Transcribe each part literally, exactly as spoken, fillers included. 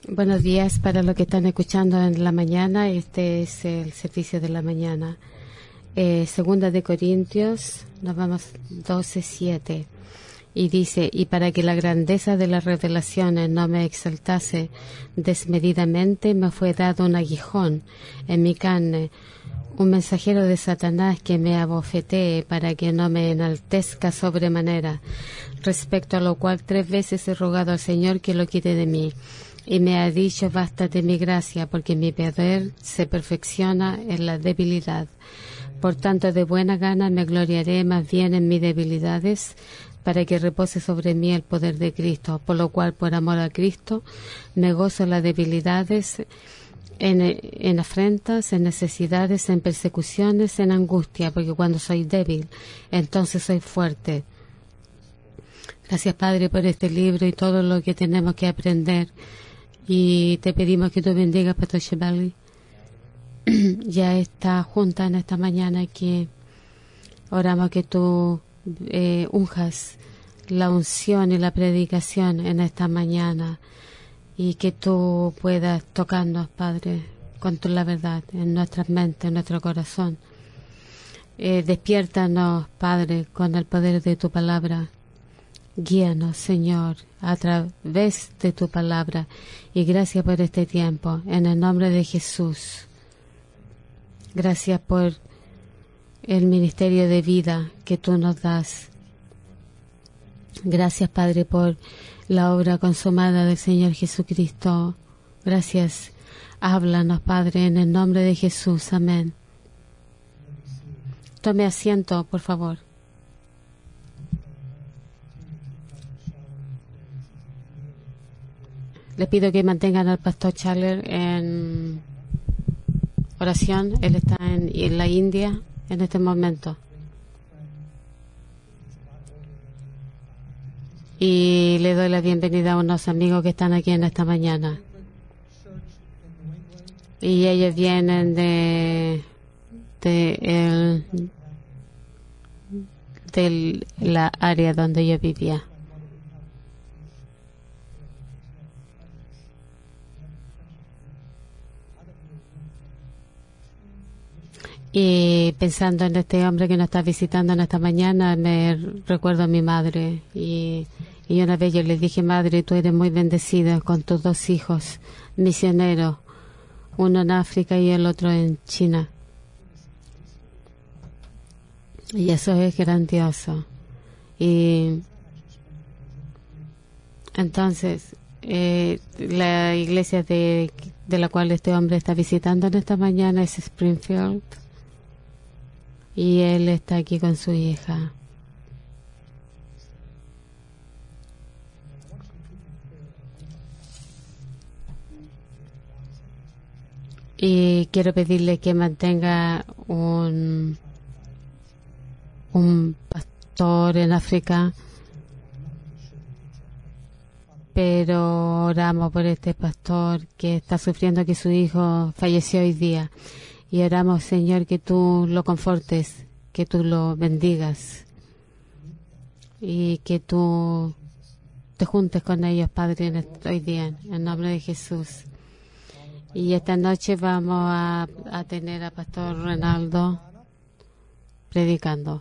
Buenos días para los que están escuchando en la mañana. Este es el servicio de la mañana. Eh, segunda de Corintios, nos vamos doce siete. Y dice, y para que la grandeza de las revelaciones no me exaltase desmedidamente, me fue dado un aguijón en mi carne, un mensajero de Satanás que me abofetee para que no me enaltezca sobremanera, respecto a lo cual tres veces he rogado al Señor que lo quite de mí. Y me ha dicho, bástate mi gracia, porque mi poder se perfecciona en la debilidad. Por tanto, de buena gana me gloriaré más bien en mis debilidades, para que repose sobre mí el poder de Cristo. Por lo cual, por amor a Cristo, me gozo en las debilidades, en, en afrentas, en necesidades, en persecuciones, en angustia, porque cuando soy débil, entonces soy fuerte. Gracias, Padre, por este libro y todo lo que tenemos que aprender. Y te pedimos que tú bendigas, Pastor Shebali, ya está junta en esta mañana, que oramos que tú eh, unjas la unción y la predicación en esta mañana, y que tú puedas tocarnos, Padre, con tu la verdad en nuestras mentes, en nuestro corazón. Eh, despiértanos, Padre, con el poder de tu palabra. Guíanos, Señor, a través de tu palabra, y gracias por este tiempo, en el nombre de Jesús. Gracias por el ministerio de vida que tú nos das. Gracias, Padre, por la obra consumada del Señor Jesucristo. Gracias. Háblanos, Padre, en el nombre de Jesús. Amén. Tome asiento, por favor. Les pido que mantengan al pastor Charler en oración. Él está en, en la India en este momento. Y le doy la bienvenida a unos amigos que están aquí en esta mañana. Y ellos vienen de, de el, de la área donde yo vivía. Y pensando en este hombre que nos está visitando en esta mañana, me recuerdo a mi madre. Y, y una vez yo le dije, madre, tú eres muy bendecida con tus dos hijos misioneros, uno en África y el otro en China. Y eso es grandioso. Y entonces, eh, la iglesia de, de la cual este hombre está visitando en esta mañana es Springfield. Y él está aquí con su hija. Y quiero pedirle que mantenga un, un pastor en África, pero oramos por este pastor que está sufriendo, que su hijo falleció hoy día. Y oramos, Señor, que tú lo confortes, que tú lo bendigas y que tú te juntes con ellos, Padre, en este, hoy día, en el nombre de Jesús. Y esta noche vamos a, a tener a Pastor Renaldo predicando.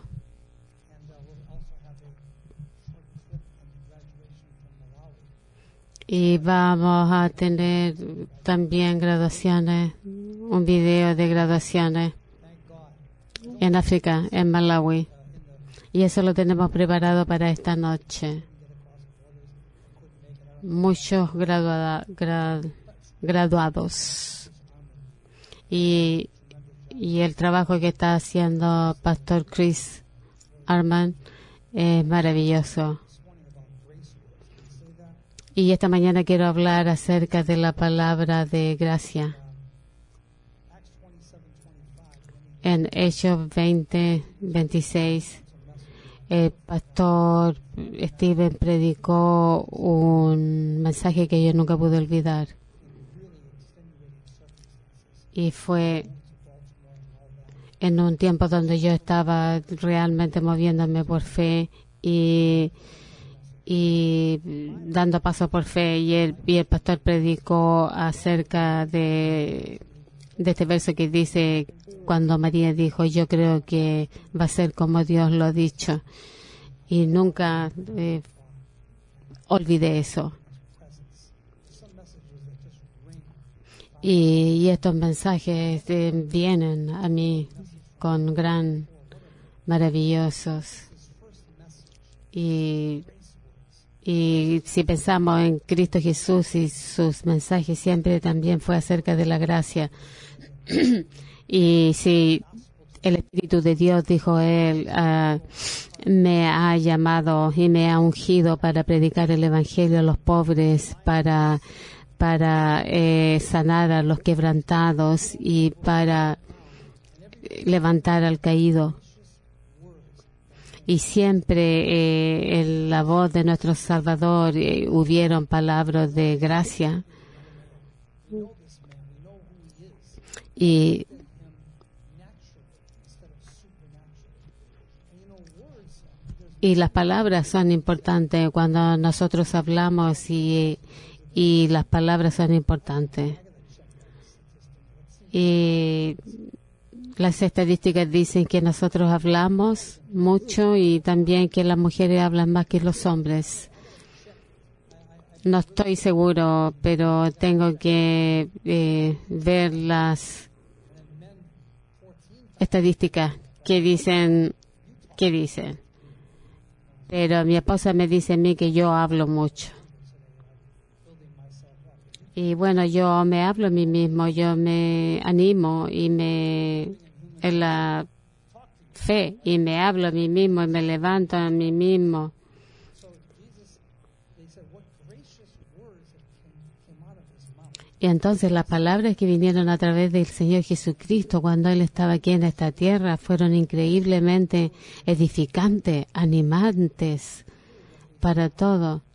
Y vamos a tener también graduaciones, un video de graduaciones en África, en Malawi. Y eso lo tenemos preparado para esta noche. Muchos graduada, grad, graduados. Y, y el trabajo que está haciendo Pastor Chris Arman es maravilloso. Y esta mañana quiero hablar acerca de la palabra de gracia. En Hechos veinte veintiséis, el pastor Steven predicó un mensaje que yo nunca pude olvidar. Y fue en un tiempo donde yo estaba realmente moviéndome por fe, y y dando paso por fe, y el, y el pastor predicó acerca de, de este verso que dice, cuando María dijo, yo creo que va a ser como Dios lo ha dicho, y nunca eh, olvidé eso. Y, y estos mensajes eh, vienen a mí con gran maravillosos. Y, y si pensamos en Cristo Jesús y sus mensajes, siempre también fue acerca de la gracia. Y si el Espíritu de Dios, dijo él, uh, me ha llamado y me ha ungido para predicar el Evangelio a los pobres, para para eh, sanar a los quebrantados y para levantar al caído. Y siempre eh, en la voz de nuestro Salvador eh, hubieron palabras de gracia. Y Y las palabras son importantes cuando nosotros hablamos y, y las palabras son importantes. Y las estadísticas dicen que nosotros hablamos mucho y también que las mujeres hablan más que los hombres. No estoy seguro, pero tengo que eh, ver las estadísticas que dicen, que dicen. Pero mi esposa me dice a mí que yo hablo mucho. Y bueno, yo me hablo a mí mismo, yo me animo y me en la fe y me hablo a mí mismo y me levanto a mí mismo. Y entonces las palabras que vinieron a través del Señor Jesucristo cuando Él estaba aquí en esta tierra fueron increíblemente edificantes, animantes para todo.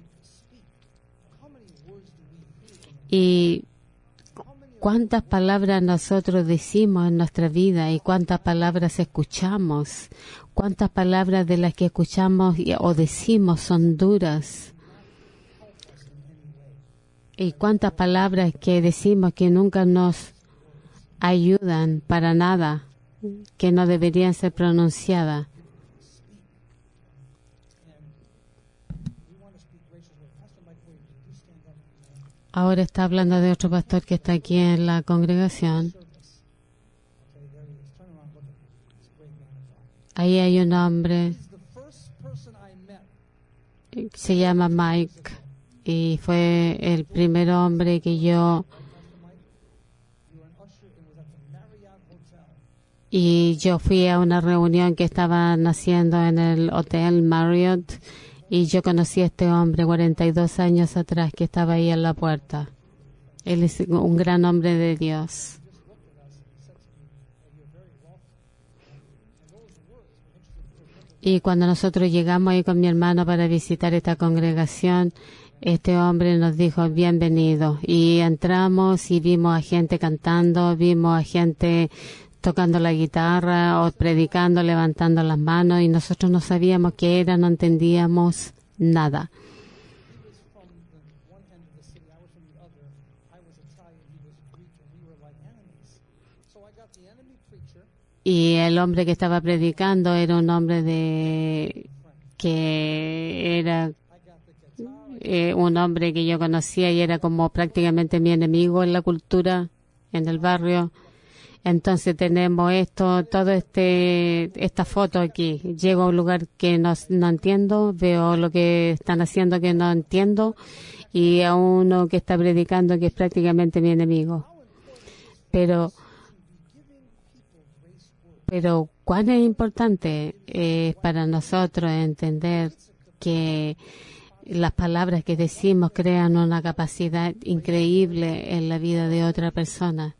Y cuántas palabras nosotros decimos en nuestra vida y cuántas palabras escuchamos, cuántas palabras de las que escuchamos o decimos son duras. Y cuántas palabras que decimos que nunca nos ayudan para nada, que no deberían ser pronunciadas. Ahora está hablando de otro pastor que está aquí en la congregación. Ahí hay un hombre, se llama Mike. Y fue el primer hombre que yo y yo fui a una reunión que estaban haciendo en el Hotel Marriott y yo conocí a este hombre cuarenta y dos años atrás que estaba ahí en la puerta. Él es un gran hombre de Dios. Y cuando nosotros llegamos ahí con mi hermano para visitar esta congregación, este hombre nos dijo bienvenido y entramos y vimos a gente cantando, vimos a gente tocando la guitarra o predicando, levantando las manos y nosotros no sabíamos qué era, no entendíamos nada. Y el hombre que estaba predicando era un hombre de que era Eh, un hombre que yo conocía y era como prácticamente mi enemigo en la cultura, en el barrio. Entonces tenemos esto, todo este, esta foto aquí. Llego a un lugar que no, no entiendo, veo lo que están haciendo que no entiendo y a uno que está predicando que es prácticamente mi enemigo. Pero, pero cuán es importante es para nosotros entender que las palabras que decimos crean una capacidad increíble en la vida de otra persona.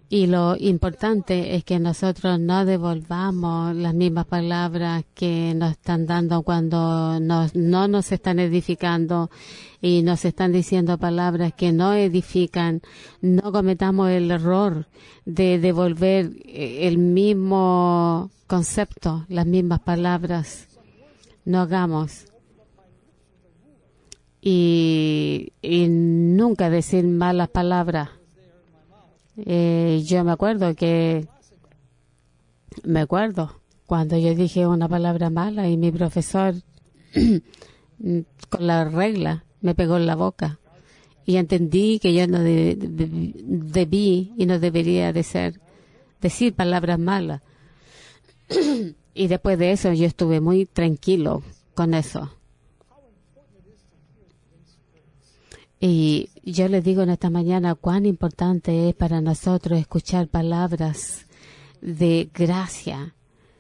Y lo importante es que nosotros no devolvamos las mismas palabras que nos están dando cuando nos, no nos están edificando y nos están diciendo palabras que no edifican. No cometamos el error de devolver el mismo concepto, las mismas palabras. No hagamos. Y, y nunca decir malas palabras. Eh, yo me acuerdo que, me acuerdo cuando yo dije una palabra mala y mi profesor con la regla me pegó en la boca y entendí que yo no de, de, debí y no debería de ser, decir palabras malas. Y después de eso yo estuve muy tranquilo con eso. Y yo les digo en esta mañana cuán importante es para nosotros escuchar palabras de gracia.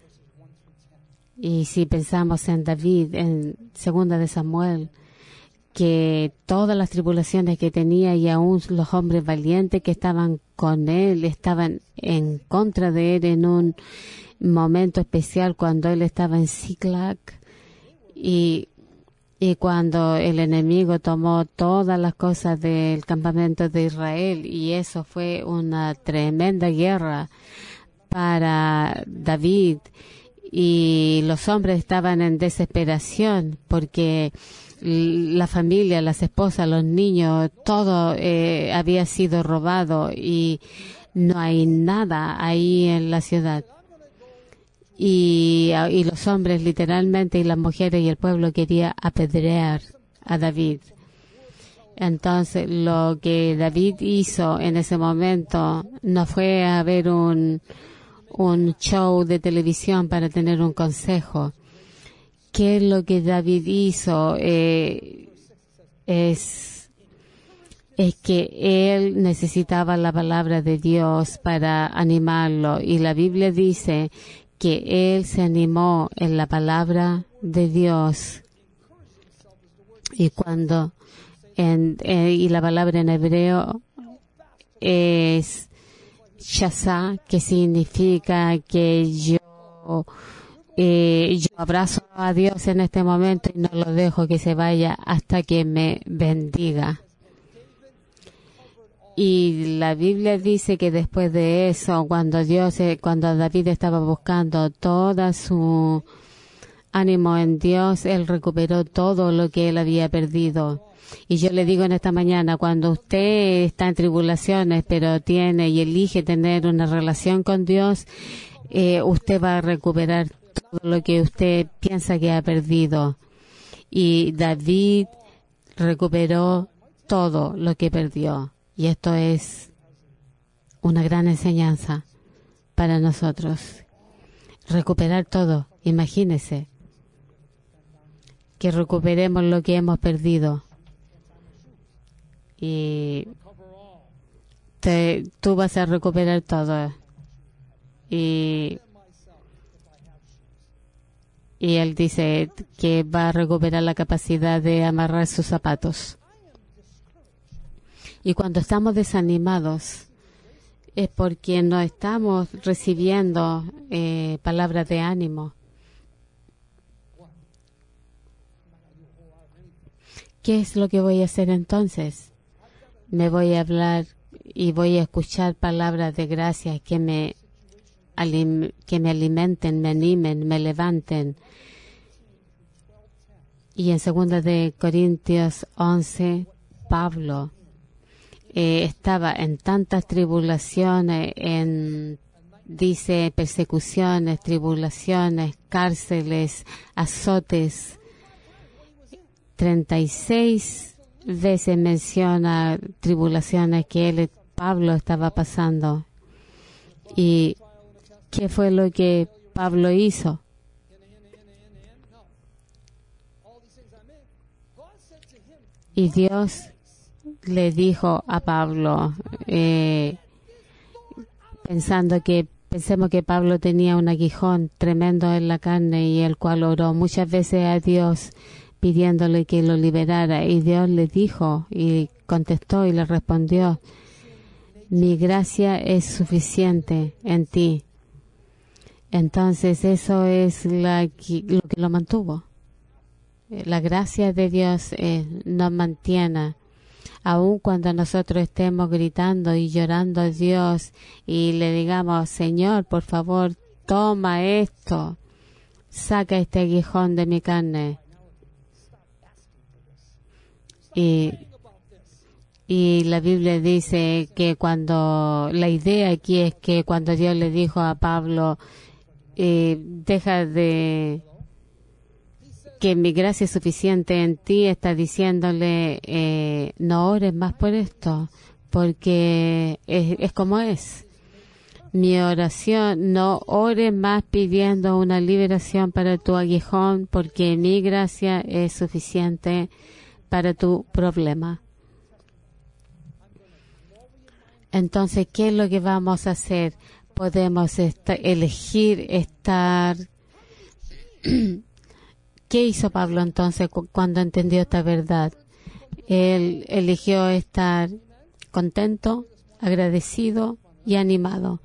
Y si pensamos en David, en Segunda de Samuel, que todas las tribulaciones que tenía y aún los hombres valientes que estaban con él, estaban en contra de él en un momento especial cuando él estaba en Ziklag y Y cuando el enemigo tomó todas las cosas del campamento de Israel, y eso fue una tremenda guerra para David, y los hombres estaban en desesperación porque la familia, las esposas, los niños, todo eh, había sido robado y no hay nada ahí en la ciudad. Y, y los hombres literalmente y las mujeres y el pueblo quería apedrear a David. Entonces lo que David hizo en ese momento no fue a ver un, un show de televisión para tener un consejo. ¿Qué es lo que David hizo? Eh, es, es que él necesitaba la palabra de Dios para animarlo. Y la Biblia dice que él se animó en la palabra de Dios. Y cuando, en, eh, y la palabra en hebreo es shazá, que significa que yo, eh, yo abrazo a Dios en este momento y no lo dejo que se vaya hasta que me bendiga. Y la Biblia dice que después de eso, cuando Dios, cuando David estaba buscando toda su ánimo en Dios, él recuperó todo lo que él había perdido. Y yo le digo en esta mañana, cuando usted está en tribulaciones, pero tiene y elige tener una relación con Dios, eh, usted va a recuperar todo lo que usted piensa que ha perdido. Y David recuperó todo lo que perdió. Y esto es una gran enseñanza para nosotros. Recuperar todo. Imagínese que recuperemos lo que hemos perdido. Y te, tú vas a recuperar todo. Y, y él dice que va a recuperar la capacidad de amarrar sus zapatos. Y cuando estamos desanimados es porque no estamos recibiendo eh, palabras de ánimo. ¿Qué es lo que voy a hacer entonces? Me voy a hablar y voy a escuchar palabras de gracia que me, alim- que me alimenten, me animen, me levanten. Y en segunda de Corintios once, Pablo Eh, estaba en tantas tribulaciones, en, dice, persecuciones, tribulaciones, cárceles, azotes. treinta y seis veces menciona tribulaciones que él, Pablo, estaba pasando. ¿Y qué fue lo que Pablo hizo? Y Dios le dijo a Pablo, eh, pensando que, pensemos que Pablo tenía un aguijón tremendo en la carne y el cual oró muchas veces a Dios pidiéndole que lo liberara, y Dios le dijo y contestó y le respondió mi gracia es suficiente en ti. Entonces eso es la, lo que lo mantuvo. La gracia de Dios eh, nos mantiene. Aun cuando nosotros estemos gritando y llorando a Dios y le digamos, Señor, por favor, toma esto, saca este aguijón de mi carne. Y, y la Biblia dice que cuando, la idea aquí es que cuando Dios le dijo a Pablo, eh, deja de, que mi gracia es suficiente en ti, está diciéndole, eh, no ores más por esto, porque es, es como es. Mi oración, no ores más pidiendo una liberación para tu aguijón, porque mi gracia es suficiente para tu problema. Entonces, ¿qué es lo que vamos a hacer? Podemos esta- elegir estar... ¿Qué hizo Pablo entonces cu- cuando entendió esta verdad? Él eligió estar contento, agradecido y animado.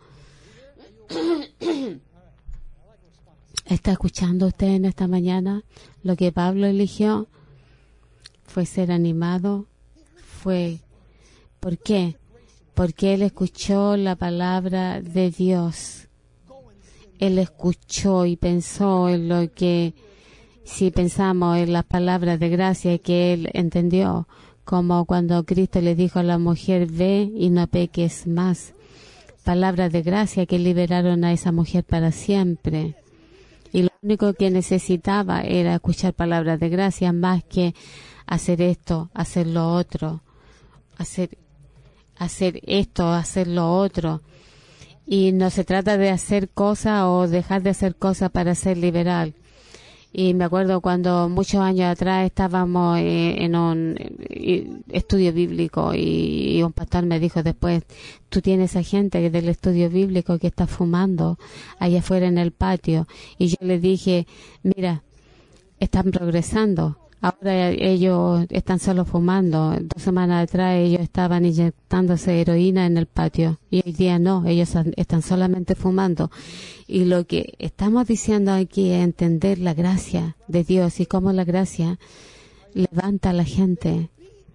¿Está escuchando usted en esta mañana? Lo que Pablo eligió fue ser animado, fue... ¿Por qué? Porque él escuchó la palabra de Dios. Él escuchó y pensó en lo que... Si pensamos en las palabras de gracia que él entendió, como cuando Cristo le dijo a la mujer, ve y no peques más. Palabras de gracia que liberaron a esa mujer para siempre. Y lo único que necesitaba era escuchar palabras de gracia más que hacer esto, hacer lo otro, hacer, hacer esto, hacer lo otro. Y no se trata de hacer cosas o dejar de hacer cosas para ser liberal. Y me acuerdo cuando muchos años atrás estábamos eh, en un eh, estudio bíblico y, y un pastor me dijo después, tú tienes a gente del estudio bíblico que está fumando allá afuera en el patio. Y yo le dije, mira, están progresando. Ahora ellos están solo fumando. Dos semanas atrás ellos estaban inyectándose heroína en el patio. Y hoy día no, ellos están solamente fumando. Y lo que estamos diciendo aquí es entender la gracia de Dios y cómo la gracia levanta a la gente.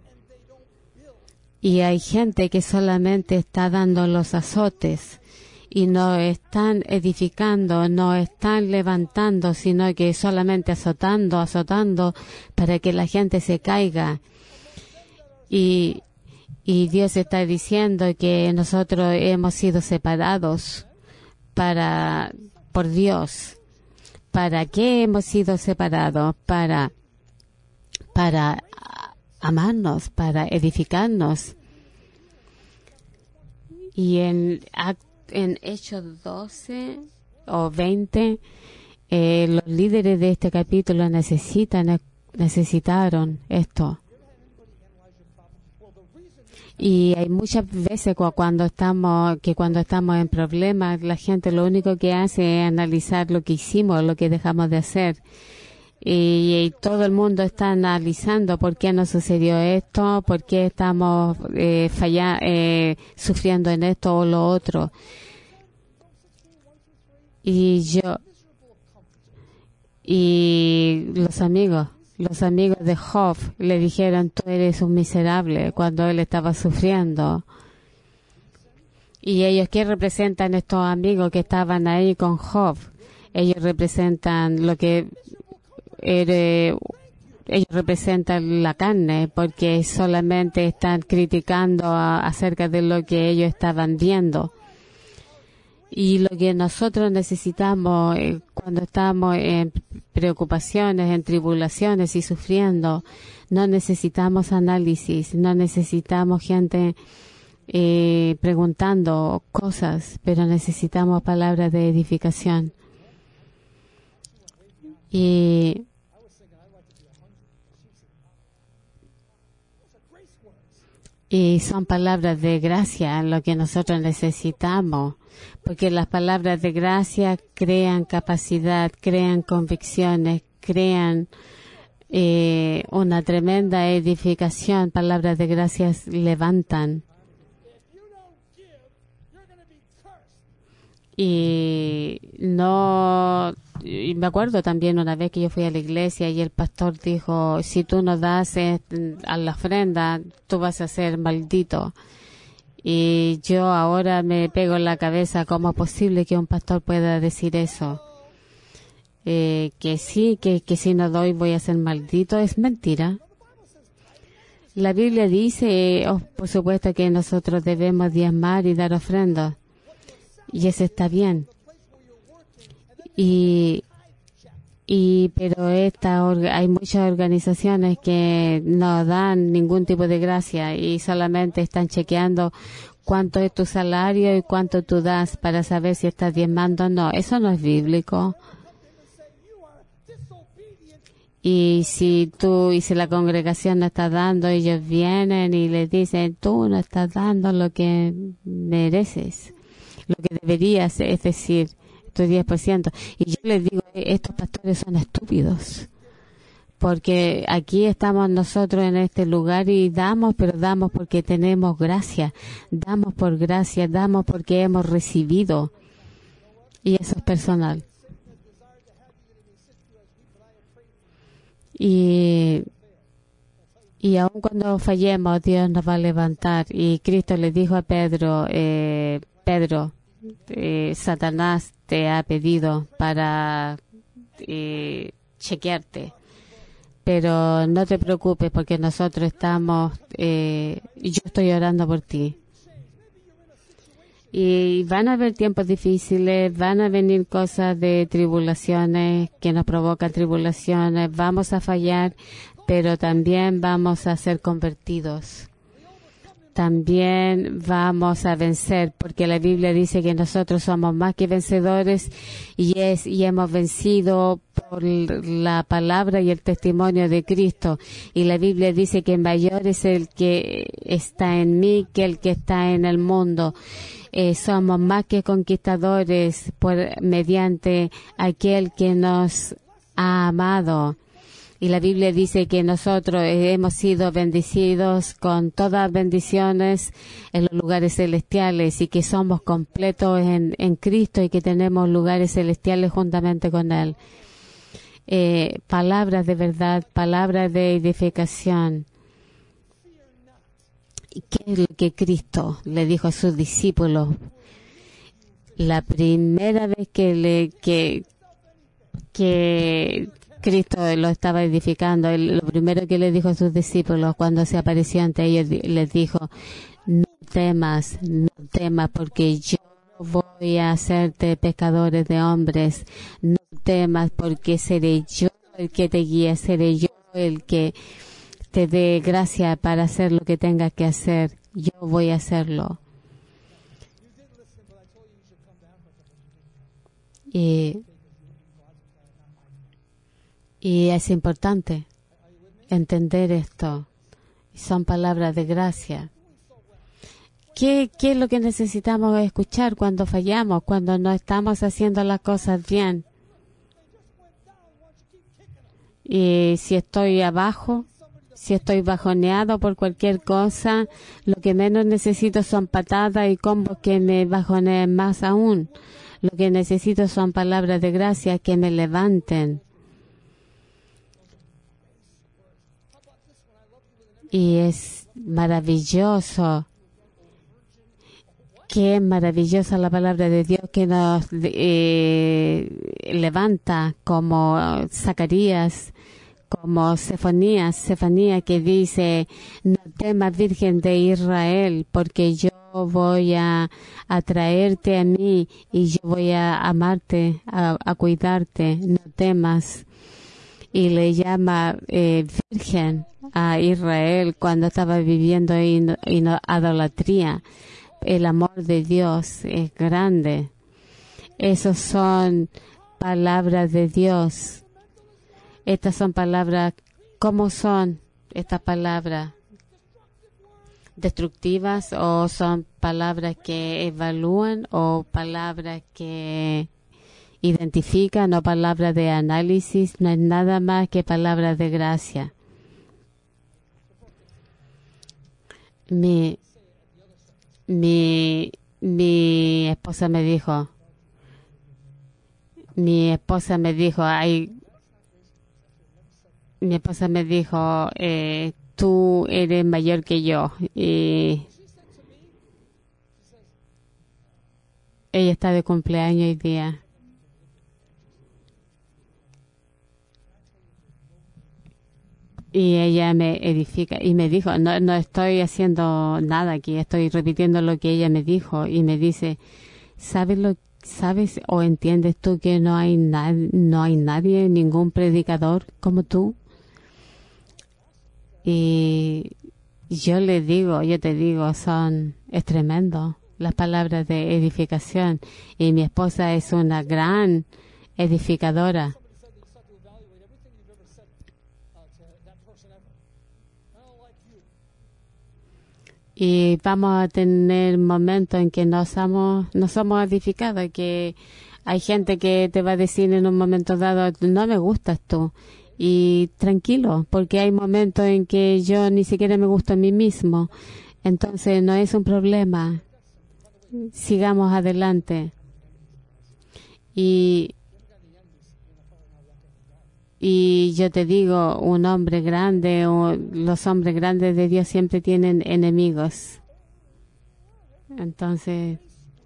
Y hay gente que solamente está dando los azotes y no están edificando, no están levantando, sino que solamente azotando, azotando para que la gente se caiga. Y, y Dios está diciendo que nosotros hemos sido separados para, por Dios. ¿Para qué hemos sido separados? Para, para amarnos, para edificarnos. Y en actos En Hechos doce o veinte, eh, los líderes de este capítulo necesitan, necesitaron esto. Y hay muchas veces cuando estamos, que cuando estamos en problemas, la gente lo único que hace es analizar lo que hicimos, lo que dejamos de hacer. Y, y todo el mundo está analizando por qué nos sucedió esto, por qué estamos eh, falla, eh, sufriendo en esto o lo otro. Y yo, y los amigos, los amigos de Job le dijeron, tú eres un miserable, cuando él estaba sufriendo. Y ellos, ¿qué representan estos amigos que estaban ahí con Job? Ellos representan lo que Era, ellos representan la carne porque solamente están criticando a, acerca de lo que ellos estaban viendo. Y lo que nosotros necesitamos eh, cuando estamos en preocupaciones, en tribulaciones y sufriendo, no necesitamos análisis, no necesitamos gente eh, preguntando cosas, pero necesitamos palabras de edificación. Y Y son palabras de gracia lo que nosotros necesitamos, porque las palabras de gracia crean capacidad, crean convicciones, crean eh, una tremenda edificación. Palabras de gracia levantan. Y no, y me acuerdo también una vez que yo fui a la iglesia y el pastor dijo, si tú no das eh, a la ofrenda, tú vas a ser maldito. Y yo ahora me pego en la cabeza, ¿cómo es posible que un pastor pueda decir eso? Eh, que sí, que, que si no doy voy a ser maldito, es mentira. La Biblia dice, oh, por supuesto, que nosotros debemos diezmar y dar ofrendas. Y eso está bien. Y, y pero esta, hay muchas organizaciones que no dan ningún tipo de gracia y solamente están chequeando cuánto es tu salario y cuánto tú das para saber si estás diezmando o no. Eso no es bíblico. Y si tú, y si la congregación no está dando, ellos vienen y les dicen, tú no estás dando lo que mereces, lo que deberías, es decir, tu diez por ciento. Y yo les digo, estos pastores son estúpidos. Porque aquí estamos nosotros en este lugar y damos, pero damos porque tenemos gracia. Damos por gracia, damos porque hemos recibido. Y eso es personal. Y, y aun cuando fallemos, Dios nos va a levantar. Y Cristo le dijo a Pedro, eh, Pedro, eh, Satanás te ha pedido para eh, chequearte. Pero no te preocupes porque nosotros estamos, eh, yo estoy orando por ti. Y van a haber tiempos difíciles, van a venir cosas de tribulaciones que nos provocan tribulaciones, vamos a fallar, pero también vamos a ser convertidos. También vamos a vencer, porque la Biblia dice que nosotros somos más que vencedores y es y hemos vencido por la palabra y el testimonio de Cristo. Y la Biblia dice que mayor es el que está en mí que el que está en el mundo. Eh, somos más que conquistadores por mediante aquel que nos ha amado. Y la Biblia dice que nosotros hemos sido bendecidos con todas bendiciones en los lugares celestiales y que somos completos en, en Cristo y que tenemos lugares celestiales juntamente con Él. Eh, palabras de verdad, palabras de edificación. ¿Qué es lo que Cristo le dijo a sus discípulos? La primera vez que le que que Cristo lo estaba edificando, él, lo primero que le dijo a sus discípulos cuando se apareció ante ellos, les dijo, no temas, no temas, porque yo voy a hacerte pescadores de hombres. No temas, porque seré yo el que te guíe, seré yo el que te dé gracia para hacer lo que tengas que hacer. Yo voy a hacerlo. Y, y es importante entender esto. Son palabras de gracia. ¿Qué, ¿Qué es lo que necesitamos escuchar cuando fallamos, cuando no estamos haciendo las cosas bien? Y si estoy abajo, si estoy bajoneado por cualquier cosa, lo que menos necesito son patadas y combos que me bajoneen más aún. Lo que necesito son palabras de gracia que me levanten. Y es maravilloso. Qué maravillosa la palabra de Dios que nos eh, levanta, como Zacarías, como Sefonías, Sefanía, que dice, no temas, Virgen de Israel, porque yo voy a, a traerte a mí y yo voy a amarte, a, a cuidarte, no temas. Y le llama eh, Virgen a Israel cuando estaba viviendo en idolatría. El amor de Dios es grande. Esas son palabras de Dios. Estas son palabras, ¿cómo son estas palabras? ¿Destructivas o son palabras que evalúan o palabras que identifican o palabras de análisis? No es nada más que palabras de gracia. Mi, mi, mi esposa me dijo, mi esposa me dijo, ay, mi esposa me dijo, eh, tú eres mayor que yo. Y ella está de cumpleaños hoy día. Y ella me edifica y me dijo, no, no estoy haciendo nada aquí, estoy repitiendo lo que ella me dijo. Y me dice, ¿sabes lo sabes o entiendes tú que no hay na no hay nadie, ningún predicador como tú? Y yo le digo, yo te digo, son, es tremendo las palabras de edificación. Y mi esposa es una gran edificadora. Y vamos a tener momentos en que no somos, no somos edificados, que hay gente que te va a decir en un momento dado, no me gustas tú. Y tranquilo, porque hay momentos en que yo ni siquiera me gusto a mí mismo. Entonces no es un problema. Sigamos adelante. Y, y yo te digo, un hombre grande, o los hombres grandes de Dios siempre tienen enemigos. Entonces,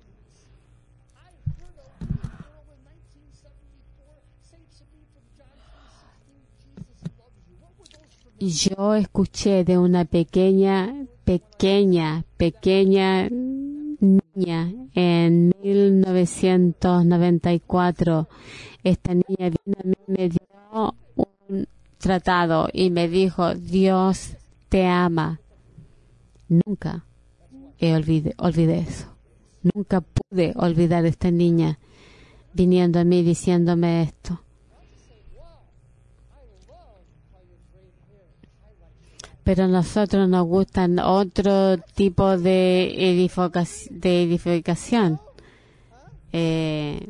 yo escuché de una pequeña, pequeña, pequeña niña en mil novecientos noventa y cuatro. Esta niña vino a mí y me dio un tratado y me dijo, Dios te ama. Nunca he olvidé, olvidé eso. Nunca pude olvidar a esta niña viniendo a mí diciéndome esto. Pero a nosotros nos gustan otro tipo de, edifica de edificación. Eh,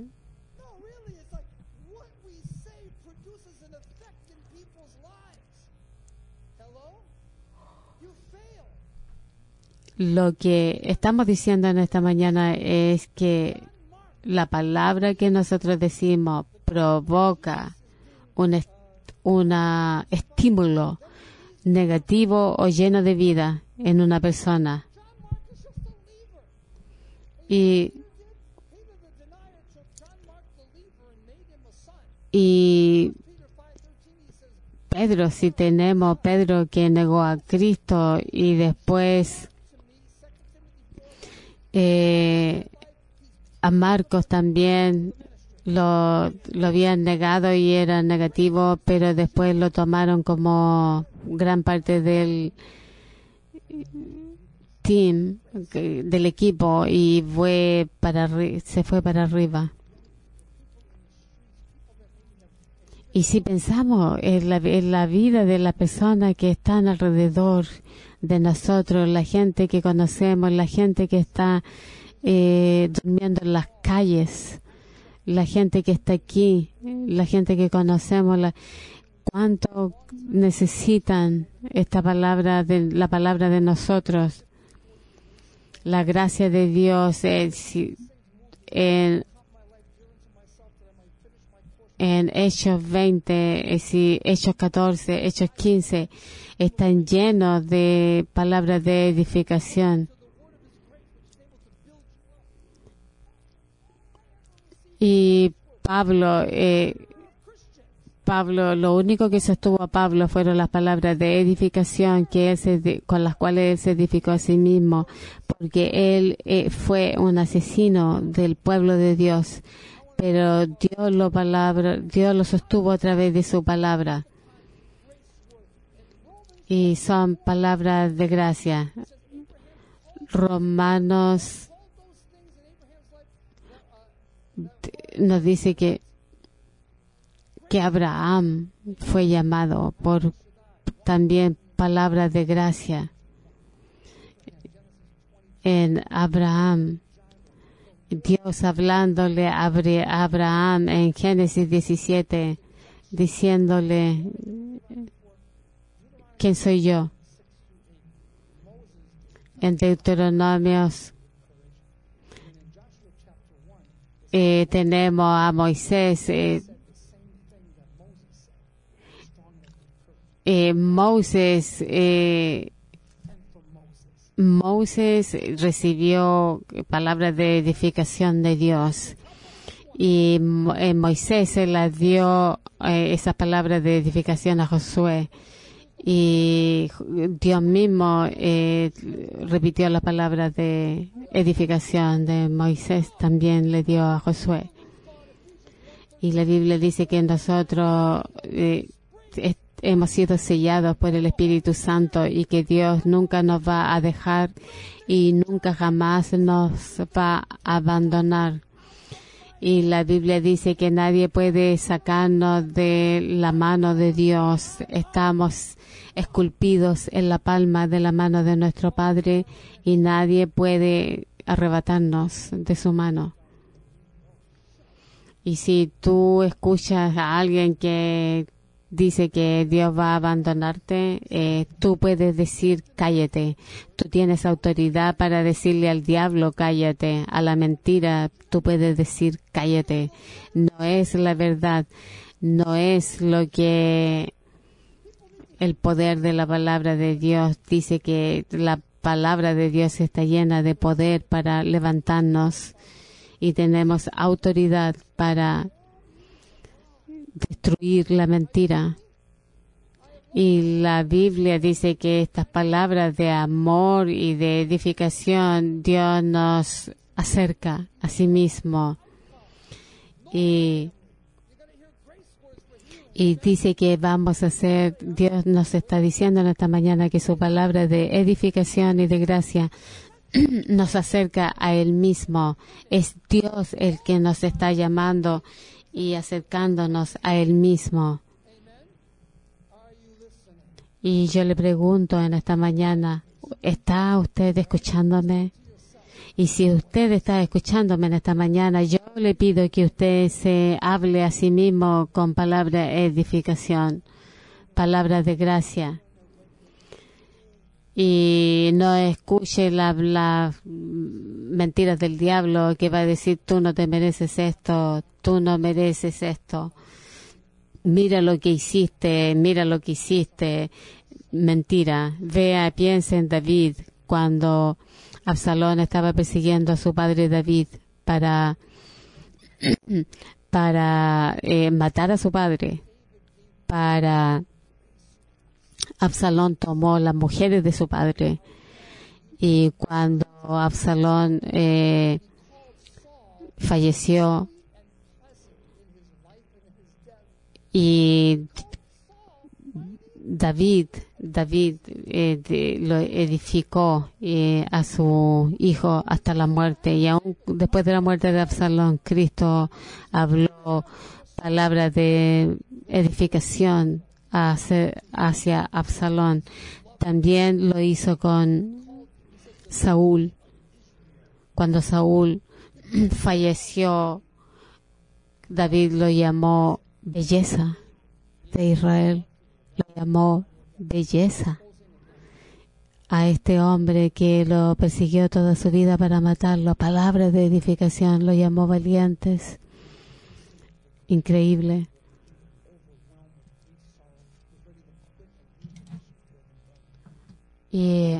lo que estamos diciendo en esta mañana es que la palabra que nosotros decimos provoca un est una estímulo negativo o lleno de vida en una persona. Y, y Pedro, si tenemos Pedro que negó a Cristo y después eh, a Marcos también lo, lo habían negado y era negativo, pero después lo tomaron como gran parte del team, del equipo, y fue para se fue para arriba. Y si pensamos en la, en la vida de las personas que están alrededor de nosotros, la gente que conocemos, la gente que está eh, durmiendo en las calles, la gente que está aquí, la gente que conocemos, la, cuánto necesitan esta palabra, de la palabra de nosotros. La gracia de Dios es, en, en Hechos veinte, es, Hechos catorce, Hechos quince, están llenos de palabras de edificación. Y Pablo, eh, Pablo, lo único que sostuvo a Pablo fueron las palabras de edificación que él se, con las cuales él se edificó a sí mismo, porque él eh, fue un asesino del pueblo de Dios, pero Dios lo palabra, Dios lo sostuvo a través de su palabra. Y son palabras de gracia. Romanos nos dice que que Abraham fue llamado por también palabras de gracia. En Abraham, Dios hablándole a Abraham en Génesis diecisiete, diciéndole, ¿quién soy yo? En Deuteronomios eh, tenemos a Moisés. Eh, eh, Moisés, eh, Moisés recibió palabras de edificación de Dios. Y eh, Moisés se las dio eh, esas palabras de edificación a Josué. Y Dios mismo eh, repitió las palabras de edificación de Moisés, también le dio a Josué. Y la Biblia dice que nosotros eh, hemos sido sellados por el Espíritu Santo y que Dios nunca nos va a dejar y nunca jamás nos va a abandonar. Y la Biblia dice que nadie puede sacarnos de la mano de Dios. Estamos esculpidos en la palma de la mano de nuestro Padre y nadie puede arrebatarnos de su mano. Y si tú escuchas a alguien que dice que Dios va a abandonarte, eh, tú puedes decir cállate. Tú tienes autoridad para decirle al diablo cállate, a la mentira tú puedes decir cállate. No es la verdad, no es lo que el poder de la palabra de Dios dice, que la palabra de Dios está llena de poder para levantarnos y tenemos autoridad para destruir la mentira. Y la Biblia dice que estas palabras de amor y de edificación Dios nos acerca a sí mismo. Y, y dice que vamos a hacer, Dios nos está diciendo en esta mañana que su palabra de edificación y de gracia nos acerca a Él mismo. Es Dios el que nos está llamando y acercándonos a Él mismo. Y yo le pregunto en esta mañana, ¿está usted escuchándome? Y si usted está escuchándome en esta mañana, yo le pido que usted se hable a sí mismo con palabras de edificación, palabras de gracia. Y no escuche las la mentiras del diablo que va a decir tú no te mereces esto, tú no mereces esto. Mira lo que hiciste, mira lo que hiciste. Mentira. Vea, piensa en David cuando Absalón estaba persiguiendo a su padre David para, para eh, matar a su padre. Para Absalón tomó las mujeres de su padre. Y cuando Absalón eh, falleció, y David, David eh, de, lo edificó eh, a su hijo hasta la muerte, y aún después de la muerte de Absalón, Cristo habló palabras de edificación hacia, hacia Absalón. También lo hizo con Saúl. Cuando Saúl falleció, David lo llamó belleza de Israel, lo llamó belleza a este hombre que lo persiguió toda su vida para matarlo. Palabras de edificación, lo llamó valientes. Increíble. Y,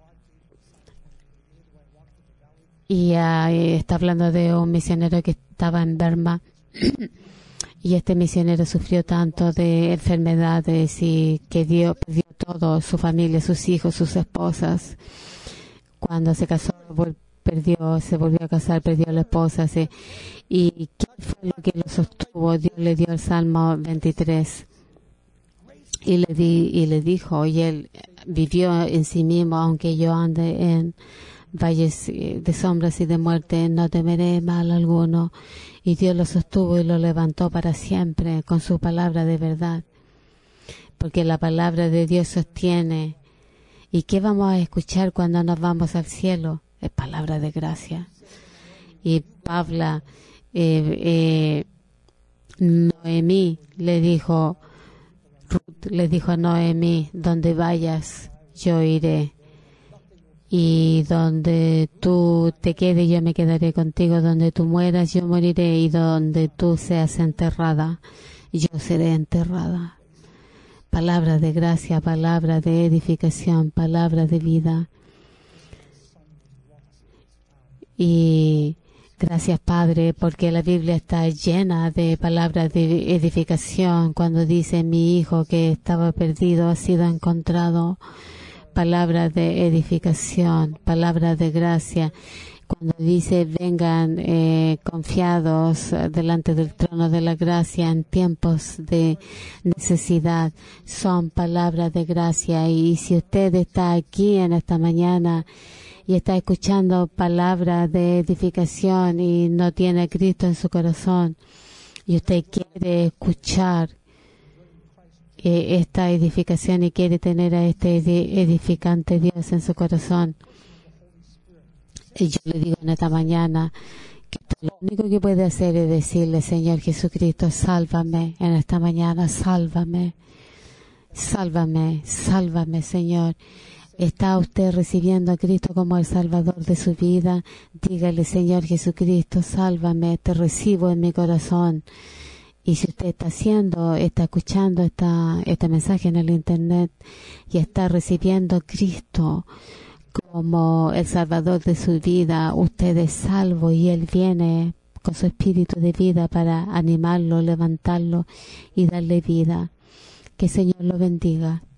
y uh, está hablando de un misionero que estaba en Burma. Y este misionero sufrió tanto de enfermedades y que dio, perdió todo, su familia, sus hijos, sus esposas. Cuando se casó, perdió, se volvió a casar, perdió a la esposa. Se, ¿Y qué fue lo que lo sostuvo? Dios le dio el Salmo veintitrés. Y le, di, y le dijo, y él vivió en sí mismo, aunque yo ande en valles de sombras y de muerte, no temeré mal alguno. Y Dios lo sostuvo y lo levantó para siempre con su palabra de verdad. Porque la palabra de Dios sostiene. ¿Y qué vamos a escuchar cuando nos vamos al cielo? Es palabra de gracia. Y Pablo, eh, eh, Noemí le dijo, Ruth le dijo a Noemí, donde vayas, yo iré. Y donde tú te quedes, yo me quedaré contigo. Donde tú mueras, yo moriré. Y donde tú seas enterrada, yo seré enterrada. Palabra de gracia, palabra de edificación, palabra de vida. Y gracias, Padre, porque la Biblia está llena de palabras de edificación. Cuando dice mi hijo que estaba perdido ha sido encontrado. Palabras de edificación, palabras de gracia. Cuando dice vengan eh, confiados delante del trono de la gracia en tiempos de necesidad, son palabras de gracia. Y si usted está aquí en esta mañana y está escuchando palabras de edificación y no tiene a Cristo en su corazón, y usted quiere escuchar eh, esta edificación y quiere tener a este edificante Dios en su corazón, y yo le digo en esta mañana que lo único que puede hacer es decirle: Señor Jesucristo, sálvame en esta mañana, sálvame, sálvame, sálvame, Señor. ¿Está usted recibiendo a Cristo como el Salvador de su vida? Dígale: Señor Jesucristo, sálvame, te recibo en mi corazón. Y si usted está haciendo, está escuchando esta, este mensaje en el Internet y está recibiendo a Cristo como el Salvador de su vida, usted es salvo y Él viene con su espíritu de vida para animarlo, levantarlo y darle vida. Que el Señor lo bendiga.